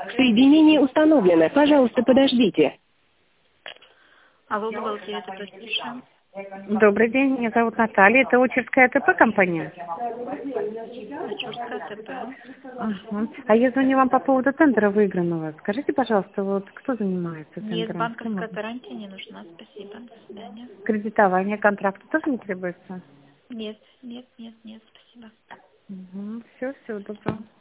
Соединение установлено. Пожалуйста, подождите. Алло, бухгалтерия, это Тиша. Добрый день, меня зовут Наталья. Это Очерская АТП компания? Очерская АТП. Ага. А я звоню вам по поводу тендера выигранного. Скажите, пожалуйста, вот кто занимается тендером? Нет, банковская гарантия не нужна. Спасибо. До свидания. Кредитование контракта тоже не требуется? Нет, нет, нет, нет, спасибо. Все, всего доброго.